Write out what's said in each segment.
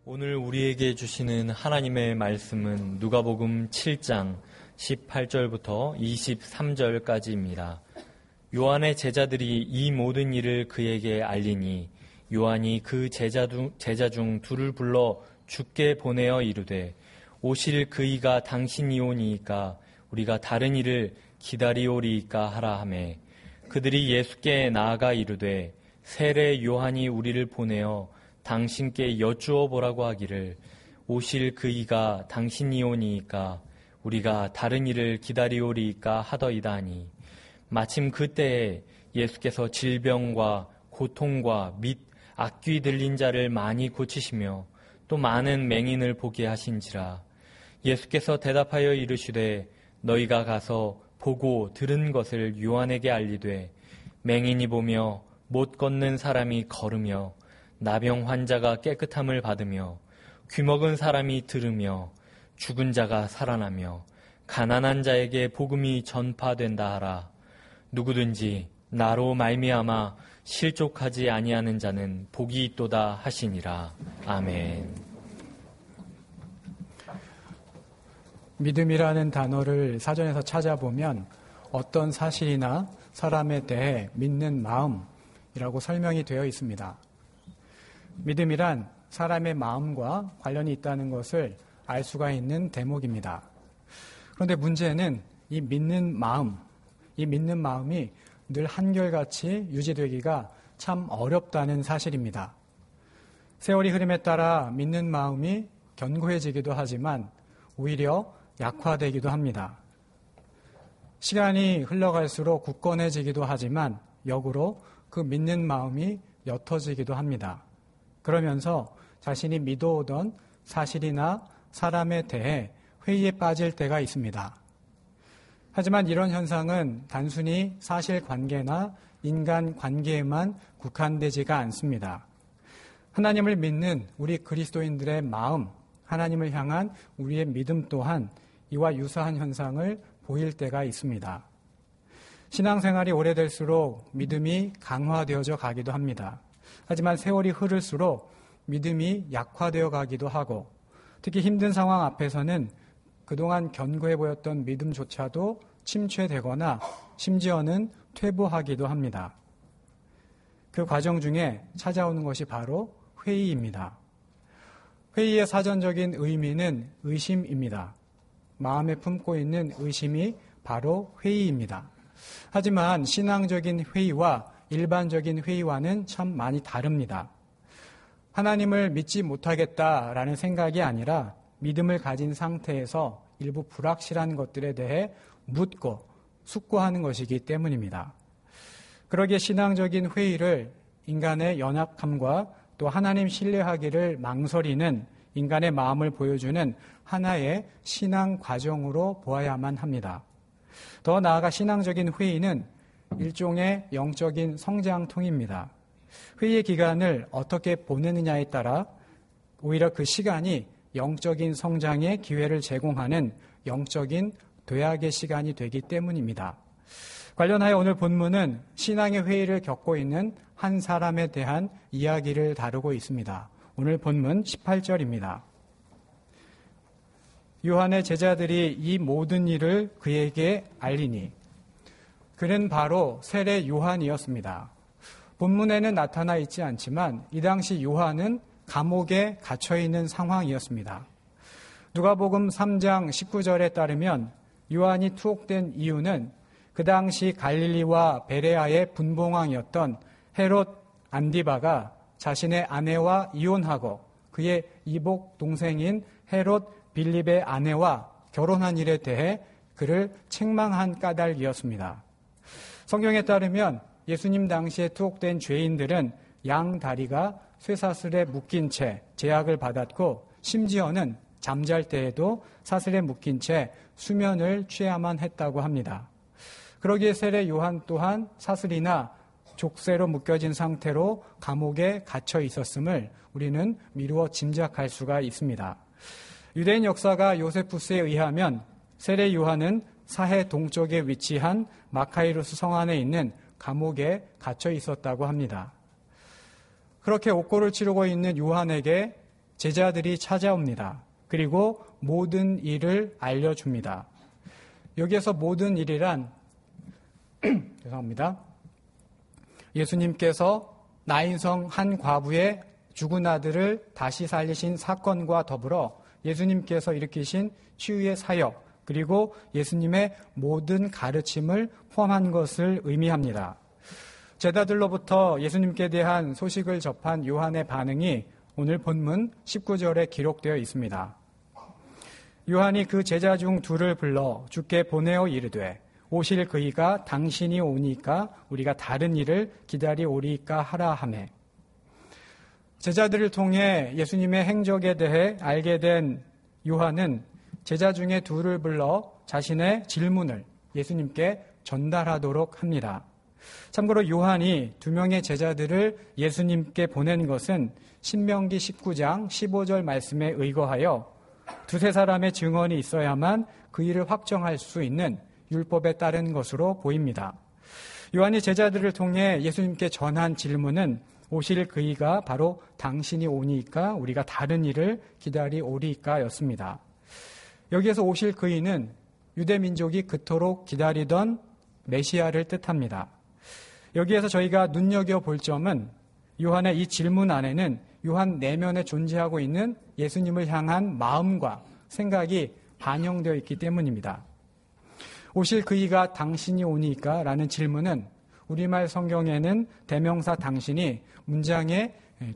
오늘 우리에게 주시는 하나님의 말씀은 누가복음 7장 18절부터 23절까지입니다. 요한의 제자들이 이 모든 일을 그에게 알리니 요한이 그 제자 중 둘을 불러 주께 보내어 이르되 오실 그이가 당신이오니이까 우리가 다른 이를 기다리오리이까 하라 하매 그들이 예수께 나아가 이르되 세례 요한이 우리를 보내어 당신께 여쭈어 보라고 하기를 오실 그이가 당신이오니이까 우리가 다른 이를 기다리오리이까 하더이다 하니 마침 그때에 예수께서 질병과 고통과 및 악귀 들린 자를 많이 고치시며 또 많은 맹인을 보게 하신지라. 예수께서 대답하여 이르시되 너희가 가서 보고 들은 것을 요한에게 알리되 맹인이 보며 못 걷는 사람이 걸으며 나병 환자가 깨끗함을 받으며 귀먹은 사람이 들으며 죽은 자가 살아나며 가난한 자에게 복음이 전파된다 하라. 누구든지 나로 말미암아 실족하지 아니하는 자는 복이 있도다 하시니라. 아멘. 믿음이라는 단어를 사전에서 찾아보면 어떤 사실이나 사람에 대해 믿는 마음이라고 설명이 되어 있습니다. 믿음이란 사람의 마음과 관련이 있다는 것을 알 수가 있는 대목입니다. 그런데 문제는 이 믿는 마음이 늘 한결같이 유지되기가 참 어렵다는 사실입니다. 세월이 흐름에 따라 믿는 마음이 견고해지기도 하지만 오히려 약화되기도 합니다. 시간이 흘러갈수록 굳건해지기도 하지만 역으로 그 믿는 마음이 옅어지기도 합니다. 그러면서 자신이 믿어오던 사실이나 사람에 대해 회의에 빠질 때가 있습니다. 하지만 이런 현상은 단순히 사실관계나 인간관계에만 국한되지가 않습니다. 하나님을 믿는 우리 그리스도인들의 마음, 하나님을 향한 우리의 믿음 또한 이와 유사한 현상을 보일 때가 있습니다. 신앙생활이 오래될수록 믿음이 강화되어져 가기도 합니다. 하지만 세월이 흐를수록 믿음이 약화되어 가기도 하고 특히 힘든 상황 앞에서는 그동안 견고해 보였던 믿음조차도 침체되거나 심지어는 퇴보하기도 합니다. 그 과정 중에 찾아오는 것이 바로 회의입니다. 회의의 사전적인 의미는 의심입니다. 마음에 품고 있는 의심이 바로 회의입니다. 하지만 신앙적인 회의와 일반적인 회의와는 참 많이 다릅니다. 하나님을 믿지 못하겠다라는 생각이 아니라 믿음을 가진 상태에서 일부 불확실한 것들에 대해 묻고 숙고하는 것이기 때문입니다. 그러기에 신앙적인 회의를 인간의 연약함과 또 하나님 신뢰하기를 망설이는 인간의 마음을 보여주는 하나의 신앙 과정으로 보아야만 합니다. 더 나아가 신앙적인 회의는 일종의 영적인 성장통입니다. 회의의 기간을 어떻게 보내느냐에 따라 오히려 그 시간이 영적인 성장의 기회를 제공하는 영적인 도약의 시간이 되기 때문입니다. 관련하여 오늘 본문은 신앙의 회의를 겪고 있는 한 사람에 대한 이야기를 다루고 있습니다. 오늘 본문 18절입니다. 요한의 제자들이 이 모든 일을 그에게 알리니 그는 바로 세례 요한이었습니다. 본문에는 나타나 있지 않지만 이 당시 요한은 감옥에 갇혀있는 상황이었습니다. 누가복음 3장 19절에 따르면 요한이 투옥된 이유는 그 당시 갈릴리와 베레아의 분봉왕이었던 헤롯 안디바가 자신의 아내와 이혼하고 그의 이복 동생인 헤롯 빌립의 아내와 결혼한 일에 대해 그를 책망한 까닭이었습니다. 성경에 따르면 예수님 당시에 투옥된 죄인들은 양 다리가 쇠사슬에 묶인 채 제약을 받았고 심지어는 잠잘 때에도 사슬에 묶인 채 수면을 취해야만 했다고 합니다. 그러기에 세례 요한 또한 사슬이나 족쇄로 묶여진 상태로 감옥에 갇혀 있었음을 우리는 미루어 짐작할 수가 있습니다. 유대인 역사가 요세푸스에 의하면 세례 요한은 사해 동쪽에 위치한 마카이루스 성 안에 있는 감옥에 갇혀 있었다고 합니다. 그렇게 옥고를 치르고 있는 요한에게 제자들이 찾아옵니다. 그리고 모든 일을 알려줍니다. 여기에서 모든 일이란 죄송합니다. 예수님께서 나인성 한 과부의 죽은 아들을 다시 살리신 사건과 더불어 예수님께서 일으키신 치유의 사역, 그리고 예수님의 모든 가르침을 포함한 것을 의미합니다. 제자들로부터 예수님께 대한 소식을 접한 요한의 반응이 오늘 본문 19절에 기록되어 있습니다. 요한이 그 제자 중 둘을 불러 주께 보내어 이르되 오실 그이가 당신이 오니까 우리가 다른 일을 기다리오리까 하라 하매. 제자들을 통해 예수님의 행적에 대해 알게 된 요한은 제자 중에 둘을 불러 자신의 질문을 예수님께 전달하도록 합니다. 참고로 요한이 2명의 제자들을 예수님께 보낸 것은 신명기 19장 15절 말씀에 의거하여 2-3사람의 증언이 있어야만 그 일을 확정할 수 있는 율법에 따른 것으로 보입니다. 요한이 제자들을 통해 예수님께 전한 질문은 오실 그이가 바로 당신이 오니까 우리가 다른 일을 기다리오리까 였습니다. 여기에서 오실 그이는 유대 민족이 그토록 기다리던 메시아를 뜻합니다. 여기에서 저희가 눈여겨볼 점은 요한의 이 질문 안에는 요한 내면에 존재하고 있는 예수님을 향한 마음과 생각이 반영되어 있기 때문입니다. 오실 그이가 당신이 오니까 라는 질문은 우리말 성경에는 대명사 당신이 문장의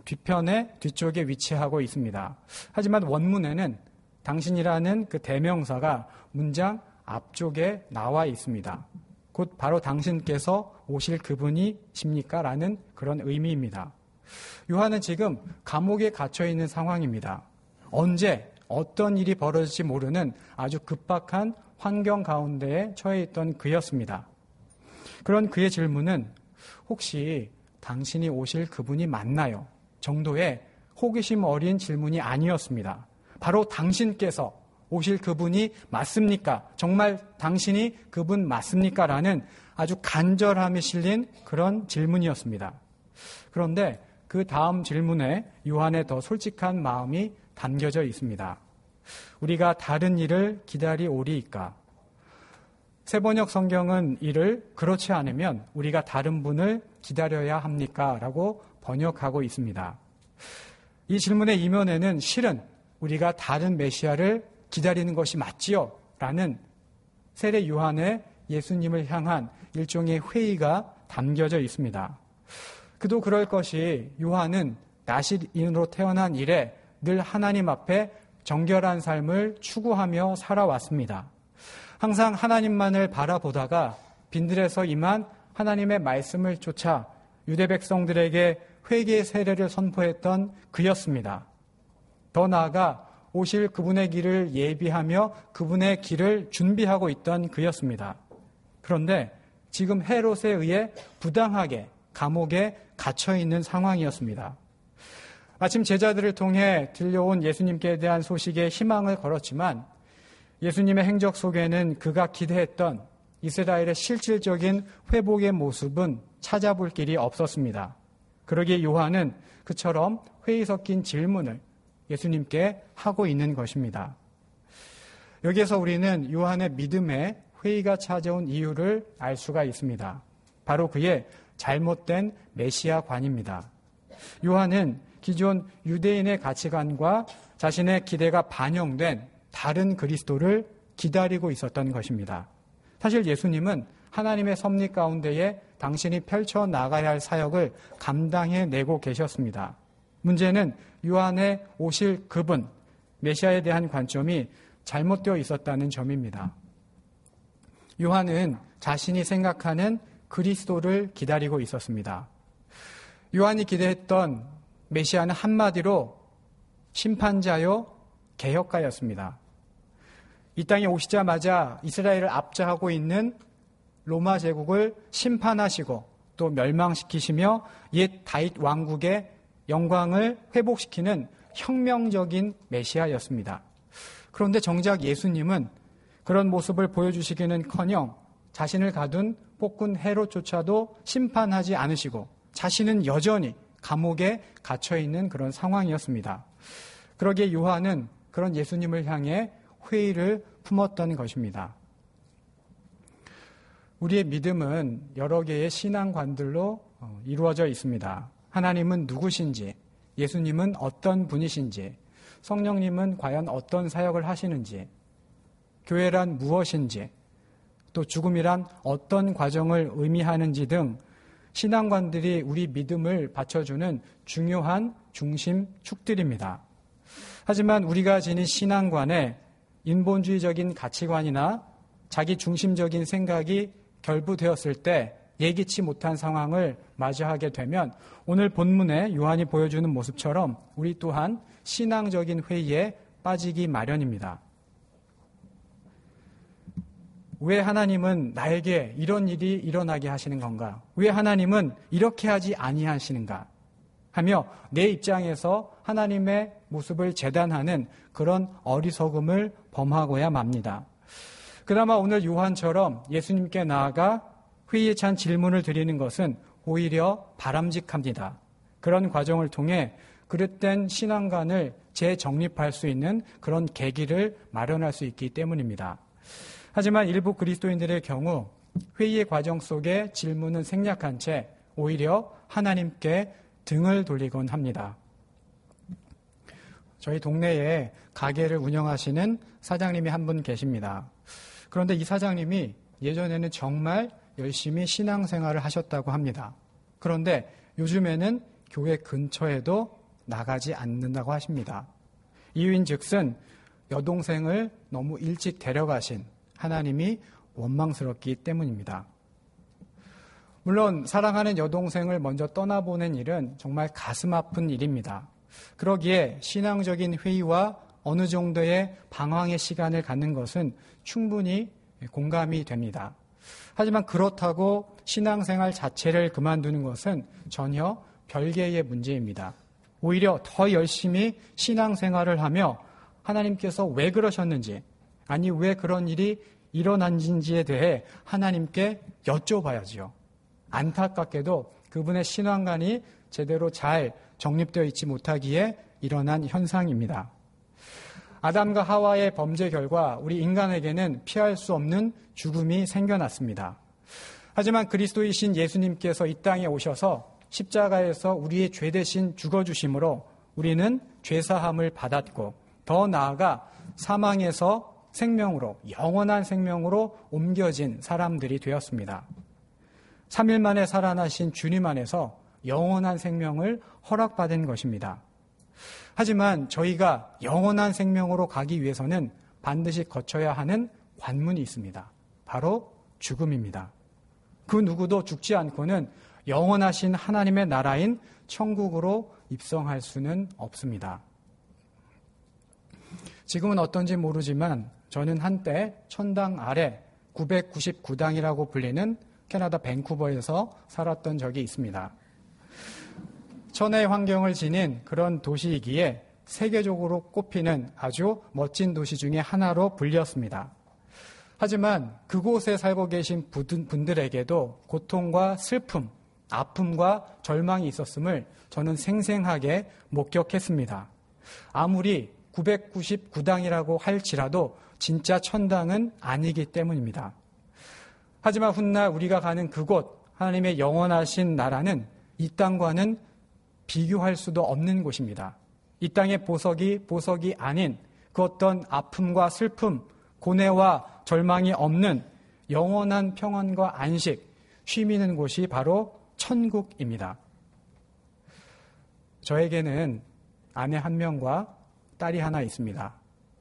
뒤쪽에 위치하고 있습니다. 하지만 원문에는 당신이라는 그 대명사가 문장 앞쪽에 나와 있습니다. 곧 바로 당신께서 오실 그분이십니까? 라는 그런 의미입니다. 요한은 지금 감옥에 갇혀 있는 상황입니다. 언제 어떤 일이 벌어질지 모르는 아주 급박한 환경 가운데에 처해 있던 그였습니다. 그런 그의 질문은 혹시 당신이 오실 그분이 맞나요? 정도의 호기심 어린 질문이 아니었습니다. 바로 당신께서 오실 그분이 맞습니까? 정말 당신이 그분 맞습니까? 라는 아주 간절함이 실린 그런 질문이었습니다. 그런데 그 다음 질문에 요한의 더 솔직한 마음이 담겨져 있습니다. 우리가 다른 일을 기다리오리이까? 세번역 성경은 이를 그렇지 않으면 우리가 다른 분을 기다려야 합니까? 라고 번역하고 있습니다. 이 질문의 이면에는 실은 우리가 다른 메시아를 기다리는 것이 맞지요? 라는 세례 요한의 예수님을 향한 일종의 회의가 담겨져 있습니다. 그도 그럴 것이 요한은 나실인으로 태어난 이래 늘 하나님 앞에 정결한 삶을 추구하며 살아왔습니다. 항상 하나님만을 바라보다가 빈들에서 임한 하나님의 말씀을 쫓아 유대 백성들에게 회개의 세례를 선포했던 그였습니다. 더 나아가 오실 그분의 길을 예비하며 그분의 길을 준비하고 있던 그였습니다. 그런데 지금 헤롯에 의해 부당하게 감옥에 갇혀 있는 상황이었습니다. 마침 제자들을 통해 들려온 예수님께 대한 소식에 희망을 걸었지만 예수님의 행적 속에는 그가 기대했던 이스라엘의 실질적인 회복의 모습은 찾아볼 길이 없었습니다. 그러기에 요한은 그처럼 회의 섞인 질문을 예수님께 하고 있는 것입니다. 여기에서 우리는 요한의 믿음에 회의가 찾아온 이유를 알 수가 있습니다. 바로 그의 잘못된 메시아관입니다. 요한은 기존 유대인의 가치관과 자신의 기대가 반영된 다른 그리스도를 기다리고 있었던 것입니다. 사실 예수님은 하나님의 섭리 가운데에 당신이 펼쳐나가야 할 사역을 감당해내고 계셨습니다. 문제는 요한의 오실 그분, 메시아에 대한 관점이 잘못되어 있었다는 점입니다. 요한은 자신이 생각하는 그리스도를 기다리고 있었습니다. 요한이 기대했던 메시아는 한마디로 심판자요 개혁가였습니다. 이 땅에 오시자마자 이스라엘을 압제하고 있는 로마 제국을 심판하시고 또 멸망시키시며 옛 다윗 왕국의 영광을 회복시키는 혁명적인 메시아였습니다. 그런데 정작 예수님은 그런 모습을 보여주시기는커녕 자신을 가둔 폭군 헤롯조차도 심판하지 않으시고 자신은 여전히 감옥에 갇혀있는 그런 상황이었습니다. 그러기에 요한은 그런 예수님을 향해 회의를 품었던 것입니다. 우리의 믿음은 여러 개의 신앙관들로 이루어져 있습니다. 하나님은 누구신지, 예수님은 어떤 분이신지, 성령님은 과연 어떤 사역을 하시는지, 교회란 무엇인지, 또 죽음이란 어떤 과정을 의미하는지 등 신앙관들이 우리 믿음을 받쳐주는 중요한 중심축들입니다. 하지만 우리가 지닌 신앙관에 인본주의적인 가치관이나 자기 중심적인 생각이 결부되었을 때 예기치 못한 상황을 맞이하게 되면 오늘 본문에 요한이 보여주는 모습처럼 우리 또한 신앙적인 회의에 빠지기 마련입니다. 왜 하나님은 나에게 이런 일이 일어나게 하시는 건가? 왜 하나님은 이렇게 하지 아니하시는가? 하며 내 입장에서 하나님의 모습을 재단하는 그런 어리석음을 범하고야 맙니다. 그나마 오늘 요한처럼 예수님께 나아가 회의에 찬 질문을 드리는 것은 오히려 바람직합니다. 그런 과정을 통해 그릇된 신앙관을 재정립할 수 있는 그런 계기를 마련할 수 있기 때문입니다. 하지만 일부 그리스도인들의 경우 회의의 과정 속에 질문은 생략한 채 오히려 하나님께 등을 돌리곤 합니다. 저희 동네에 가게를 운영하시는 사장님이 한 분 계십니다. 그런데 이 사장님이 예전에는 정말 열심히 신앙생활을 하셨다고 합니다. 그런데 요즘에는 교회 근처에도 나가지 않는다고 하십니다. 이유인즉슨 여동생을 너무 일찍 데려가신 하나님이 원망스럽기 때문입니다. 물론 사랑하는 여동생을 먼저 떠나보낸 일은 정말 가슴 아픈 일입니다. 그러기에 신앙적인 회의와 어느 정도의 방황의 시간을 갖는 것은 충분히 공감이 됩니다. 하지만 그렇다고 신앙생활 자체를 그만두는 것은 전혀 별개의 문제입니다. 오히려 더 열심히 신앙생활을 하며 하나님께서 왜 그러셨는지, 아니 왜 그런 일이 일어난지에 대해 하나님께 여쭤봐야지요. 안타깝게도 그분의 신앙관이 제대로 잘 정립되어 있지 못하기에 일어난 현상입니다. 아담과 하와의 범죄 결과 우리 인간에게는 피할 수 없는 죽음이 생겨났습니다. 하지만 그리스도이신 예수님께서 이 땅에 오셔서 십자가에서 우리의 죄 대신 죽어주심으로 우리는 죄사함을 받았고 더 나아가 사망에서 생명으로, 영원한 생명으로 옮겨진 사람들이 되었습니다. 3일 만에 살아나신 주님 안에서 영원한 생명을 허락받은 것입니다. 하지만 저희가 영원한 생명으로 가기 위해서는 반드시 거쳐야 하는 관문이 있습니다. 바로 죽음입니다. 그 누구도 죽지 않고는 영원하신 하나님의 나라인 천국으로 입성할 수는 없습니다. 지금은 어떤지 모르지만 저는 한때 천당 아래 999당이라고 불리는 캐나다 밴쿠버에서 살았던 적이 있습니다. 천혜의 환경을 지닌 그런 도시이기에 세계적으로 꼽히는 아주 멋진 도시 중에 하나로 불렸습니다. 하지만 그곳에 살고 계신 분들에게도 고통과 슬픔, 아픔과 절망이 있었음을 저는 생생하게 목격했습니다. 아무리 999당이라고 할지라도 진짜 천당은 아니기 때문입니다. 하지만 훗날 우리가 가는 그곳, 하나님의 영원하신 나라는 이 땅과는 비교할 수도 없는 곳입니다. 이 땅의 보석이 아닌 그 어떤 아픔과 슬픔, 고뇌와 절망이 없는 영원한 평안과 안식, 쉼이 있는 곳이 바로 천국입니다. 저에게는 아내 한 명과 딸이 하나 있습니다.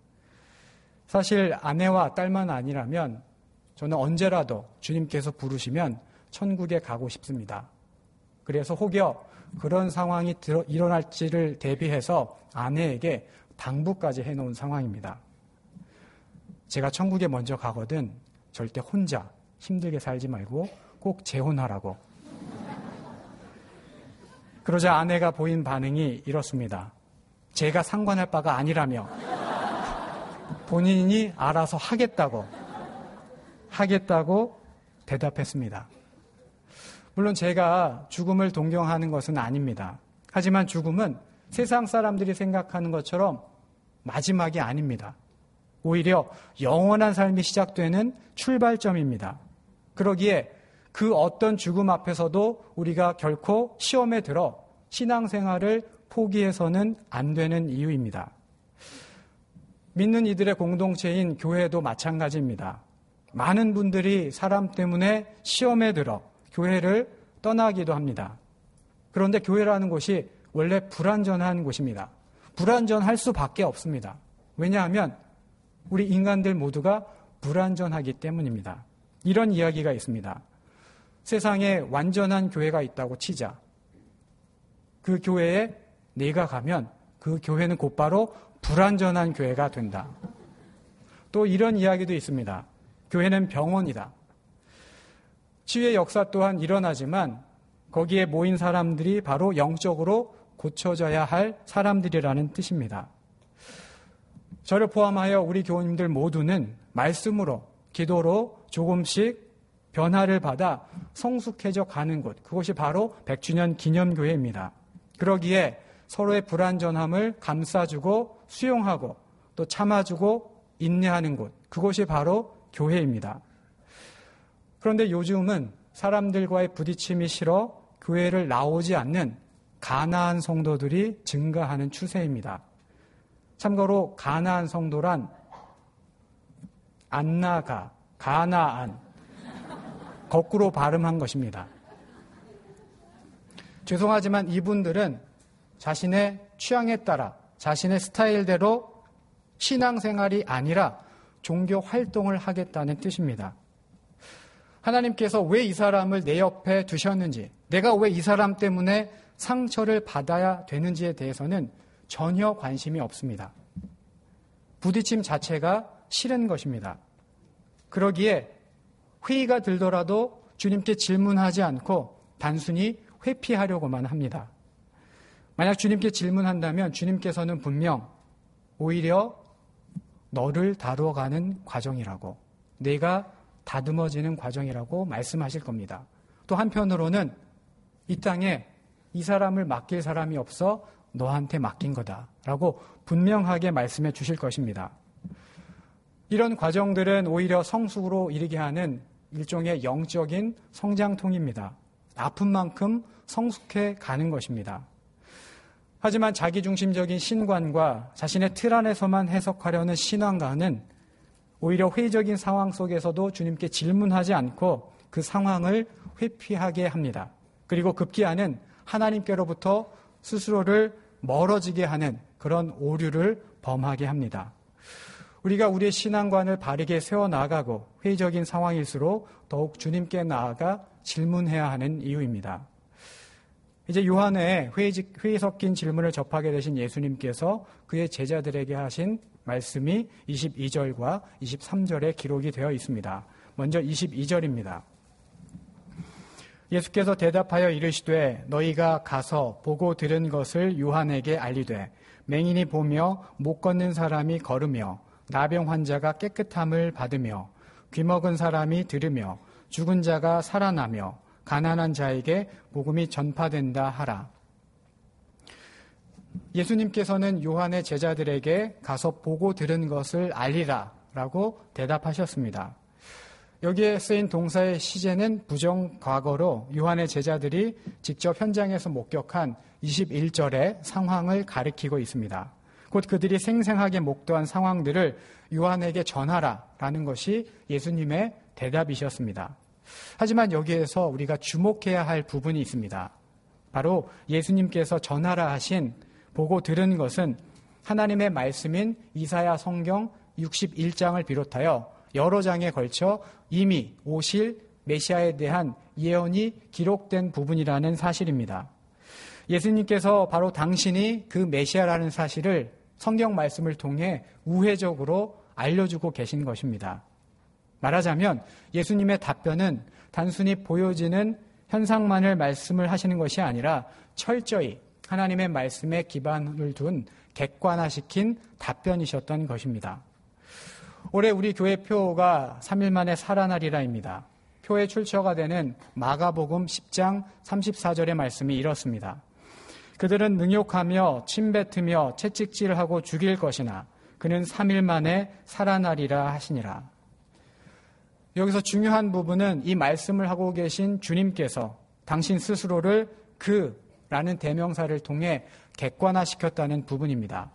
사실 아내와 딸만 아니라면 저는 언제라도 주님께서 부르시면 천국에 가고 싶습니다. 그래서 혹여 그런 상황이 일어날지를 대비해서 아내에게 당부까지 해놓은 상황입니다. 제가 천국에 먼저 가거든 절대 혼자 힘들게 살지 말고 꼭 재혼하라고. 그러자 아내가 보인 반응이 이렇습니다. 제가 상관할 바가 아니라며 본인이 알아서 하겠다고 대답했습니다. 물론 제가 죽음을 동경하는 것은 아닙니다. 하지만 죽음은 세상 사람들이 생각하는 것처럼 마지막이 아닙니다. 오히려 영원한 삶이 시작되는 출발점입니다. 그러기에 그 어떤 죽음 앞에서도 우리가 결코 시험에 들어 신앙생활을 포기해서는 안 되는 이유입니다. 믿는 이들의 공동체인 교회도 마찬가지입니다. 많은 분들이 사람 때문에 시험에 들어 교회를 떠나기도 합니다. 그런데 교회라는 곳이 원래 불완전한 곳입니다. 불완전할 수밖에 없습니다. 왜냐하면 우리 인간들 모두가 불완전하기 때문입니다. 이런 이야기가 있습니다. 세상에 완전한 교회가 있다고 치자. 그 교회에 내가 가면 그 교회는 곧바로 불완전한 교회가 된다. 또 이런 이야기도 있습니다. 교회는 병원이다. 치유의 역사 또한 일어나지만 거기에 모인 사람들이 바로 영적으로 고쳐져야 할 사람들이라는 뜻입니다. 저를 포함하여 우리 교우님들 모두는 말씀으로, 기도로 조금씩 변화를 받아 성숙해져 가는 곳, 그것이 바로 100주년 기념교회입니다. 그러기에 서로의 불완전함을 감싸주고 수용하고 또 참아주고 인내하는 곳, 그것이 바로 교회입니다. 그런데 요즘은 사람들과의 부딪힘이 싫어 교회를 나오지 않는 가나안 성도들이 증가하는 추세입니다. 참고로 가나안 성도란 안 나가, 가나안, 거꾸로 발음한 것입니다. 죄송하지만 이분들은 자신의 취향에 따라 자신의 스타일대로 신앙생활이 아니라 종교 활동을 하겠다는 뜻입니다. 하나님께서 왜 이 사람을 내 옆에 두셨는지, 내가 왜 이 사람 때문에 상처를 받아야 되는지에 대해서는 전혀 관심이 없습니다. 부딪힘 자체가 싫은 것입니다. 그러기에 회의가 들더라도 주님께 질문하지 않고 단순히 회피하려고만 합니다. 만약 주님께 질문한다면 주님께서는 분명 오히려 너를 다뤄가는 과정이라고, 내가 다듬어지는 과정이라고 말씀하실 겁니다. 또 한편으로는 이 땅에 이 사람을 맡길 사람이 없어 너한테 맡긴 거다라고 분명하게 말씀해 주실 것입니다. 이런 과정들은 오히려 성숙으로 이르게 하는 일종의 영적인 성장통입니다. 아픈 만큼 성숙해 가는 것입니다. 하지만 자기중심적인 신관과 자신의 틀 안에서만 해석하려는 신앙과는 오히려 회의적인 상황 속에서도 주님께 질문하지 않고 그 상황을 회피하게 합니다. 그리고 급기야는 하나님께로부터 스스로를 멀어지게 하는 그런 오류를 범하게 합니다. 우리가 우리의 신앙관을 바르게 세워나가고 회의적인 상황일수록 더욱 주님께 나아가 질문해야 하는 이유입니다. 이제 요한의 회의 섞인 질문을 접하게 되신 예수님께서 그의 제자들에게 하신 말씀이 22절과 23절에 기록이 되어 있습니다. 먼저 22절입니다. 예수께서 대답하여 이르시되 너희가 가서 보고 들은 것을 요한에게 알리되 맹인이 보며 못 걷는 사람이 걸으며 나병 환자가 깨끗함을 받으며 귀먹은 사람이 들으며 죽은 자가 살아나며 가난한 자에게 복음이 전파된다 하라. 예수님께서는 요한의 제자들에게 가서 보고 들은 것을 알리라 라고 대답하셨습니다. 여기에 쓰인 동사의 시제는 부정과거로 요한의 제자들이 직접 현장에서 목격한 21절의 상황을 가리키고 있습니다. 곧 그들이 생생하게 목도한 상황들을 요한에게 전하라라는 것이 예수님의 대답이셨습니다. 하지만 여기에서 우리가 주목해야 할 부분이 있습니다. 바로 예수님께서 전하라 하신 보고 들은 것은 하나님의 말씀인 이사야 성경 61장을 비롯하여 여러 장에 걸쳐 이미 오실 메시아에 대한 예언이 기록된 부분이라는 사실입니다. 예수님께서 바로 당신이 그 메시아라는 사실을 성경 말씀을 통해 우회적으로 알려주고 계신 것입니다. 말하자면 예수님의 답변은 단순히 보여지는 현상만을 말씀을 하시는 것이 아니라 철저히 하나님의 말씀에 기반을 둔 객관화시킨 답변이셨던 것입니다. 올해 우리 교회 표가 3일 만에 살아나리라입니다. 표의 출처가 되는 마가복음 10장 34절의 말씀이 이렇습니다. 그들은 능욕하며 침뱉으며 채찍질하고 죽일 것이나 그는 3일 만에 살아나리라 하시니라. 여기서 중요한 부분은 이 말씀을 하고 계신 주님께서 당신 스스로를 그라는 대명사를 통해 객관화시켰다는 부분입니다.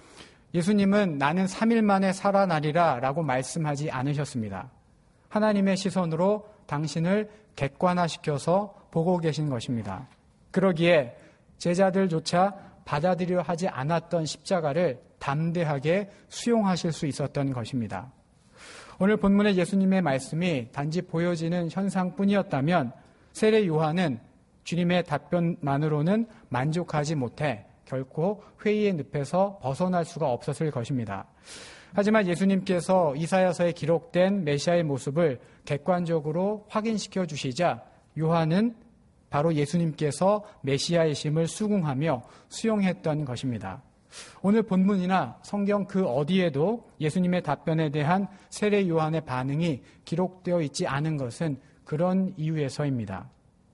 예수님은 나는 3일 만에 살아나리라 라고 말씀하지 않으셨습니다. 하나님의 시선으로 당신을 객관화시켜서 보고 계신 것입니다. 그러기에 제자들조차 받아들여 하지 않았던 십자가를 담대하게 수용하실 수 있었던 것입니다. 오늘 본문의 예수님의 말씀이 단지 보여지는 현상뿐이었다면 세례 요한은 주님의 답변만으로는 만족하지 못해 결코 회의의 늪에서 벗어날 수가 없었을 것입니다. 하지만 예수님께서 이사야서에 기록된 메시아의 모습을 객관적으로 확인시켜 주시자 요한은 바로 예수님께서 메시아이심을 수긍하며 수용했던 것입니다. 오늘 본문이나 성경 그 어디에도 예수님의 답변에 대한 세례 요한의 반응이 기록되어 있지 않은 것은 그런 이유에서입니다.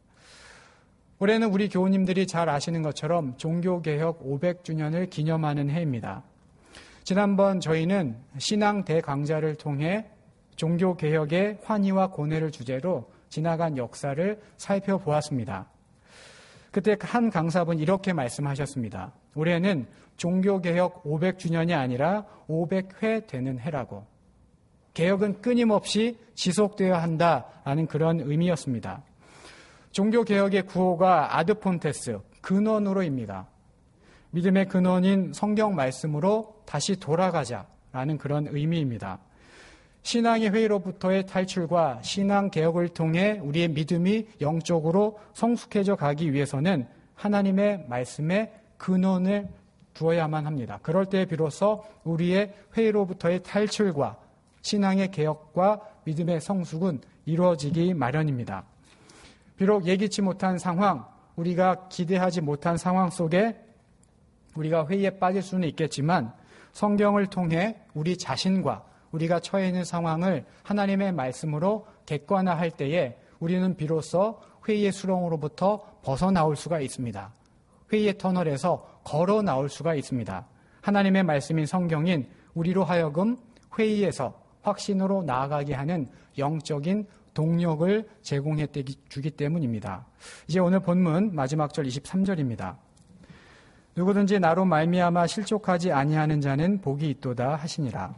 올해는 우리 교우님들이 잘 아시는 것처럼 종교개혁 500주년을 기념하는 해입니다. 지난번 저희는 신앙 대강좌를 통해 종교개혁의 환희와 고뇌를 주제로 지나간 역사를 살펴보았습니다. 그때 한 강사분 이렇게 말씀하셨습니다. 올해는 종교개혁 500주년이 아니라 500회 되는 해라고. 개혁은 끊임없이 지속되어야 한다라는 그런 의미였습니다. 종교개혁의 구호가 아드폰테스, 근원으로입니다. 믿음의 근원인 성경 말씀으로 다시 돌아가자라는 그런 의미입니다. 신앙의 회의로부터의 탈출과 신앙개혁을 통해 우리의 믿음이 영적으로 성숙해져 가기 위해서는 하나님의 말씀에 근원을 두어야만 합니다. 그럴 때 비로소 우리의 회의로부터의 탈출과 신앙의 개혁과 믿음의 성숙은 이루어지기 마련입니다. 비록 예기치 못한 상황, 우리가 기대하지 못한 상황 속에 우리가 회의에 빠질 수는 있겠지만 성경을 통해 우리 자신과 우리가 처해 있는 상황을 하나님의 말씀으로 객관화할 때에 우리는 비로소 회의의 수렁으로부터 벗어나올 수가 있습니다. 회의의 터널에서 걸어 나올 수가 있습니다. 하나님의 말씀인 성경인 우리로 하여금 회의에서 확신으로 나아가게 하는 영적인 동력을 제공해 주기 때문입니다. 이제 오늘 본문 마지막 절 23절입니다. 누구든지 나로 말미암아 실족하지 아니하는 자는 복이 있도다 하시니라.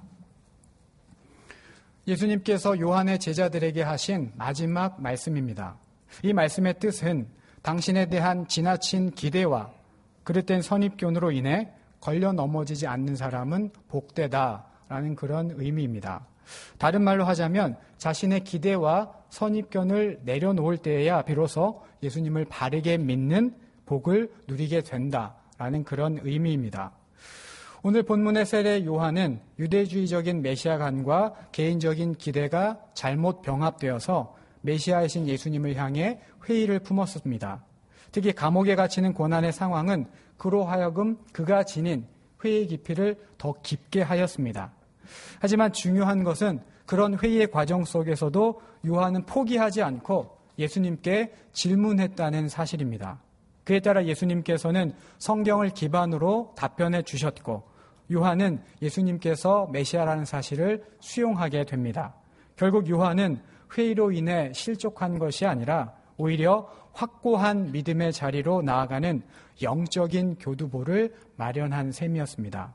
예수님께서 요한의 제자들에게 하신 마지막 말씀입니다. 이 말씀의 뜻은 당신에 대한 지나친 기대와 그릇된 선입견으로 인해 걸려 넘어지지 않는 사람은 복되다라는 그런 의미입니다. 다른 말로 하자면 자신의 기대와 선입견을 내려놓을 때에야 비로소 예수님을 바르게 믿는 복을 누리게 된다라는 그런 의미입니다. 오늘 본문의 세례 요한은 유대주의적인 메시아관과 개인적인 기대가 잘못 병합되어서 메시아이신 예수님을 향해 회의를 품었습니다. 특히 감옥에 갇히는 고난의 상황은 그로 하여금 그가 지닌 회의 깊이를 더 깊게 하였습니다. 하지만 중요한 것은 그런 회의의 과정 속에서도 요한은 포기하지 않고 예수님께 질문했다는 사실입니다. 그에 따라 예수님께서는 성경을 기반으로 답변해 주셨고 요한은 예수님께서 메시아라는 사실을 수용하게 됩니다. 결국 요한은 회의로 인해 실족한 것이 아니라 오히려 확고한 믿음의 자리로 나아가는 영적인 교두보를 마련한 셈이었습니다.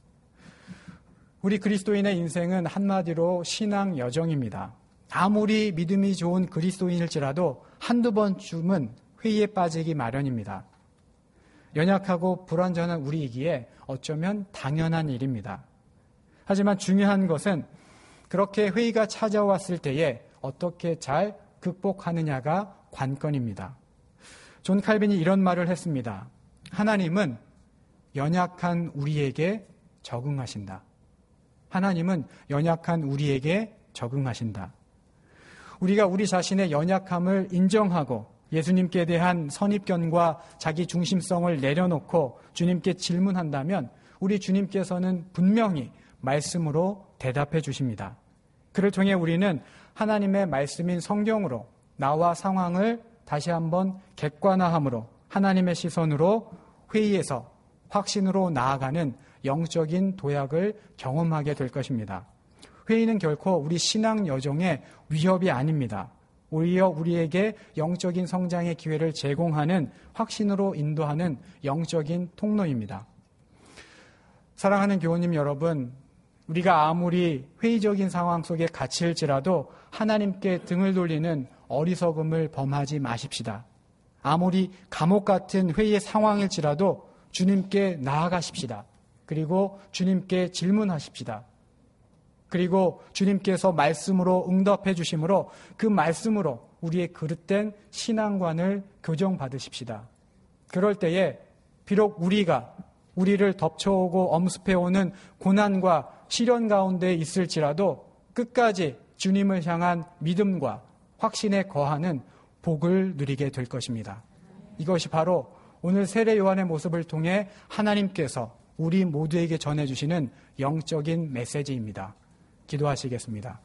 우리 그리스도인의 인생은 한마디로 신앙 여정입니다. 아무리 믿음이 좋은 그리스도인일지라도 한두 번쯤은 회의에 빠지기 마련입니다. 연약하고 불완전한 우리이기에 어쩌면 당연한 일입니다. 하지만 중요한 것은 그렇게 회의가 찾아왔을 때에 어떻게 잘 극복하느냐가 관건입니다. 존 칼빈이 이런 말을 했습니다. 하나님은 연약한 우리에게 적응하신다. 하나님은 연약한 우리에게 적응하신다. 우리가 우리 자신의 연약함을 인정하고 예수님께 대한 선입견과 자기 중심성을 내려놓고 주님께 질문한다면 우리 주님께서는 분명히 말씀으로 대답해 주십니다. 그를 통해 우리는 하나님의 말씀인 성경으로 나와 상황을 다시 한번 객관화함으로 하나님의 시선으로 회의에서 확신으로 나아가는 영적인 도약을 경험하게 될 것입니다. 회의는 결코 우리 신앙 여정의 위협이 아닙니다. 오히려 우리에게 영적인 성장의 기회를 제공하는, 확신으로 인도하는 영적인 통로입니다. 사랑하는 교우님 여러분, 우리가 아무리 회의적인 상황 속에 갇힐지라도 하나님께 등을 돌리는 어리석음을 범하지 마십시다. 아무리 감옥 같은 회의의 상황일지라도 주님께 나아가십시다. 그리고 주님께 질문하십시다. 그리고 주님께서 말씀으로 응답해 주심으로 그 말씀으로 우리의 그릇된 신앙관을 교정받으십시다. 그럴 때에 비록 우리를 덮쳐오고 엄습해오는 고난과 시련 가운데 있을지라도 끝까지 주님을 향한 믿음과 확신에 거하는 복을 누리게 될 것입니다. 이것이 바로 오늘 세례 요한의 모습을 통해 하나님께서 우리 모두에게 전해주시는 영적인 메시지입니다. 기도하시겠습니다.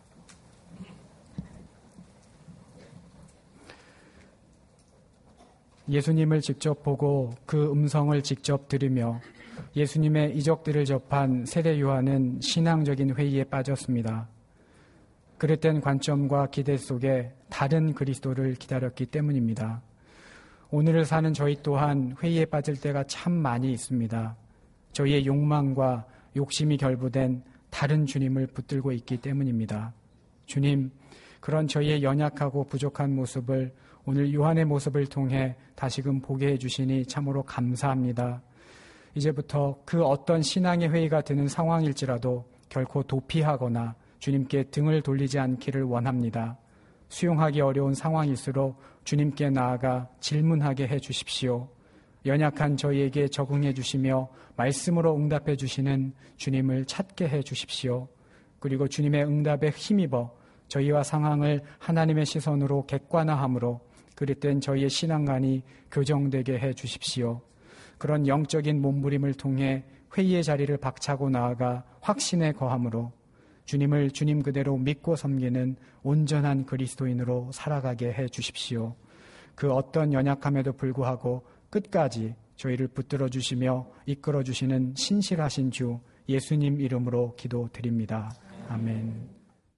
예수님을 직접 보고 그 음성을 직접 들으며 예수님의 이적들을 접한 세례 요한은 신앙적인 회의에 빠졌습니다. 그릇된 관점과 기대 속에 다른 그리스도를 기다렸기 때문입니다. 오늘을 사는 저희 또한 회의에 빠질 때가 참 많이 있습니다. 저희의 욕망과 욕심이 결부된 다른 주님을 붙들고 있기 때문입니다. 주님, 그런 저희의 연약하고 부족한 모습을 오늘 요한의 모습을 통해 다시금 보게 해주시니 참으로 감사합니다. 이제부터 그 어떤 신앙의 회의가 되는 상황일지라도 결코 도피하거나 주님께 등을 돌리지 않기를 원합니다. 수용하기 어려운 상황일수록 주님께 나아가 질문하게 해주십시오. 연약한 저희에게 적응해 주시며 말씀으로 응답해 주시는 주님을 찾게 해 주십시오. 그리고 주님의 응답에 힘입어 저희와 상황을 하나님의 시선으로 객관화함으로 그릇된 저희의 신앙관이 교정되게 해 주십시오. 그런 영적인 몸부림을 통해 회의의 자리를 박차고 나아가 확신에 거함으로 주님을 주님 그대로 믿고 섬기는 온전한 그리스도인으로 살아가게 해 주십시오. 그 어떤 연약함에도 불구하고 끝까지 저희를 붙들어 주시며 이끌어 주시는 신실하신 주 예수님 이름으로 기도드립니다. 아멘.